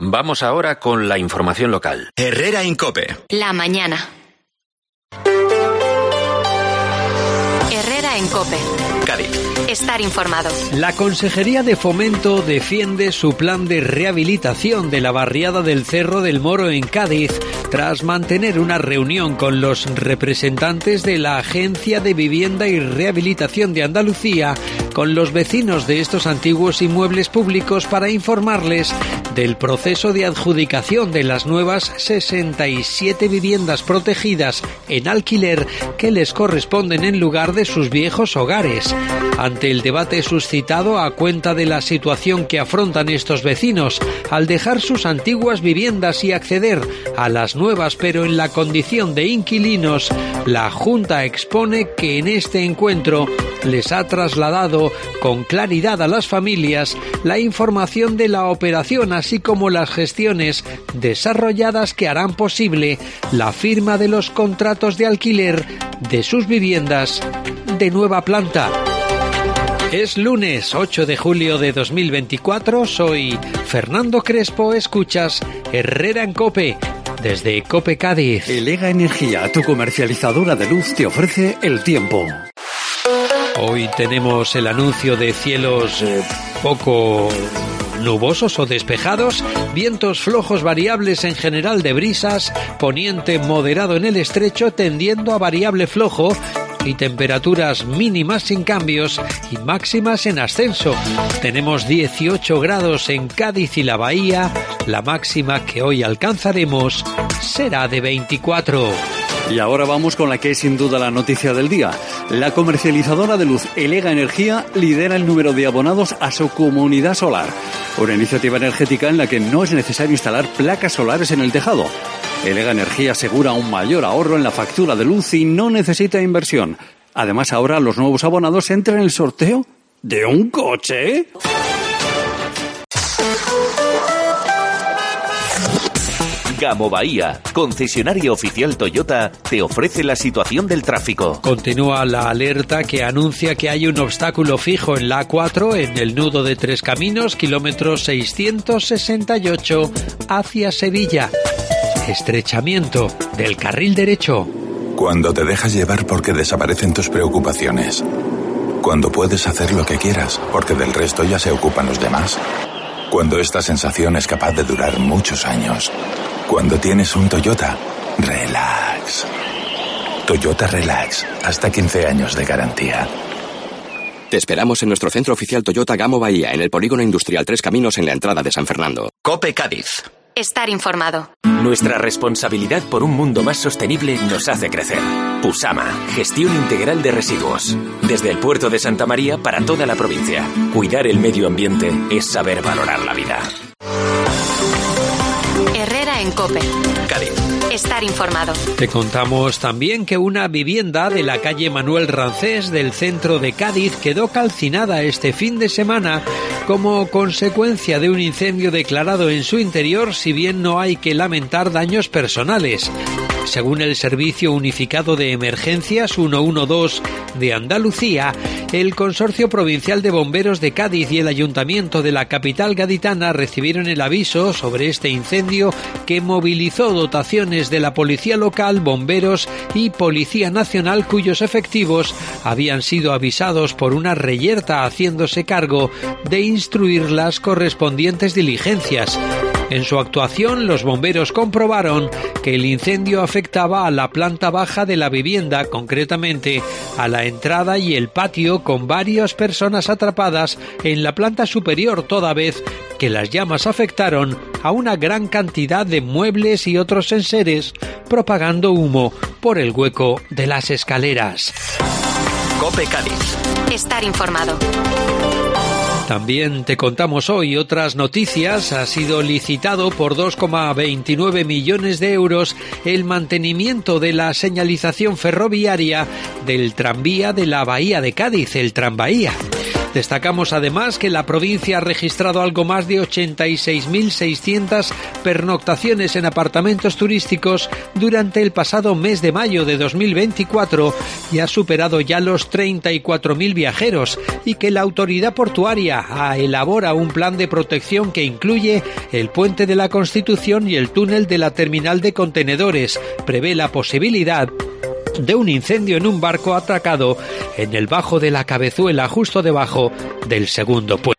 Vamos ahora con la información local. Herrera en COPE. La mañana. Herrera en COPE. Cádiz. Estar informado. La Consejería de Fomento defiende su plan de rehabilitación de la barriada del Cerro del Moro en Cádiz, tras mantener una reunión con los representantes de la Agencia de Vivienda y Rehabilitación de Andalucía, con los vecinos de estos antiguos inmuebles públicos para informarles del proceso de adjudicación de las nuevas 67 viviendas protegidas en alquiler que les corresponden en lugar de sus viejos hogares. Ante el debate suscitado a cuenta de la situación que afrontan estos vecinos al dejar sus antiguas viviendas y acceder a las nuevas pero en la condición de inquilinos, la Junta expone que en este encuentro les ha trasladado con claridad a las familias la información de la operación, así como las gestiones desarrolladas que harán posible la firma de los contratos de alquiler de sus viviendas de nueva planta. Es lunes 8 de julio de 2024, soy Fernando Crespo, escuchas Herrera en COPE, desde COPE Cádiz. Elega Energía, tu comercializadora de luz, te ofrece el tiempo. Hoy tenemos el anuncio de cielos poco nubosos o despejados, vientos flojos variables en general de brisas, poniente moderado en el estrecho tendiendo a variable flojo, y temperaturas mínimas sin cambios y máximas en ascenso. Tenemos 18 grados en Cádiz y la Bahía, la máxima que hoy alcanzaremos será de 24. Y ahora vamos con la que es sin duda la noticia del día. La comercializadora de luz Elega Energía lidera el número de abonados a su comunidad solar, una iniciativa energética en la que no es necesario instalar placas solares en el tejado. Elega Energía asegura un mayor ahorro en la factura de luz y no necesita inversión. Además, ahora los nuevos abonados entran en el sorteo de un coche. Gamo Bahía, concesionario oficial Toyota, te ofrece la situación del tráfico. Continúa la alerta que anuncia que hay un obstáculo fijo en la A4 en el nudo de Tres Caminos, kilómetro 668 hacia Sevilla. Estrechamiento del carril derecho. Cuando te dejas llevar porque desaparecen tus preocupaciones. Cuando puedes hacer lo que quieras porque del resto ya se ocupan los demás. Cuando esta sensación es capaz de durar muchos años. Cuando tienes un Toyota, relax. Toyota Relax, hasta 15 años de garantía. Te esperamos en nuestro centro oficial Toyota Gamo Bahía, en el Polígono Industrial Tres Caminos, en la entrada de San Fernando. COPE Cádiz. Estar informado. Nuestra responsabilidad por un mundo más sostenible nos hace crecer. Pusama, gestión integral de residuos. Desde el puerto de Santa María para toda la provincia. Cuidar el medio ambiente es saber valorar la vida. Herrera en COPE. Cádiz. Estar informado. Te contamos también que una vivienda de la calle Manuel Rancés del centro de Cádiz quedó calcinada este fin de semana como consecuencia de un incendio declarado en su interior, si bien no hay que lamentar daños personales. Según el Servicio Unificado de Emergencias 112 de Andalucía, el Consorcio Provincial de Bomberos de Cádiz y el Ayuntamiento de la capital gaditana recibieron el aviso sobre este incendio que movilizó dotaciones de la Policía Local, Bomberos y Policía Nacional, cuyos efectivos habían sido avisados por una reyerta, haciéndose cargo de instruir las correspondientes diligencias. En su actuación, los bomberos comprobaron que el incendio afectaba a la planta baja de la vivienda, concretamente a la entrada y el patio, con varias personas atrapadas en la planta superior, toda vez que las llamas afectaron a una gran cantidad de muebles y otros enseres, propagando humo por el hueco de las escaleras. COPE Cádiz. Estar informado. También te contamos hoy otras noticias. Ha sido licitado por 2,29 millones de euros el mantenimiento de la señalización ferroviaria del tranvía de la Bahía de Cádiz, el Tranvía. Destacamos además que la provincia ha registrado algo más de 86.600 pernoctaciones en apartamentos turísticos durante el pasado mes de mayo de 2024 y ha superado ya los 34.000 viajeros, y que la autoridad portuaria elabora un plan de protección que incluye el puente de la Constitución y el túnel de la terminal de contenedores. Prevé la posibilidad de un incendio en un barco atracado en el Bajo de la Cabezuela, justo debajo del segundo puente.